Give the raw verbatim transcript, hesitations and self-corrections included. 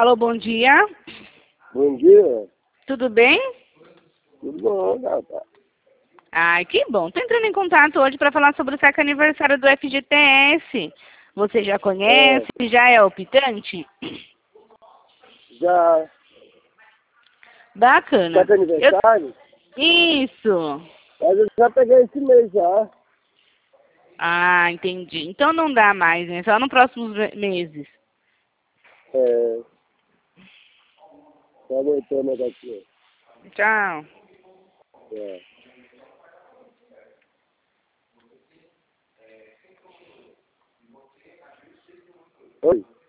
Alô, bom dia. Bom dia. Tudo bem? Tudo bom, gata? Ai, que bom. Tô entrando em contato hoje para falar sobre o sétimo aniversário do F G T S. Você já conhece? É, Já é optante? já Bacana. tá com Eu... aniversário? Isso. Mas eu já peguei esse mês já. Ah, entendi. Então não dá mais, né? Só nos próximos me- meses. É, tá aguentando daqui. Tchau. É. Oi?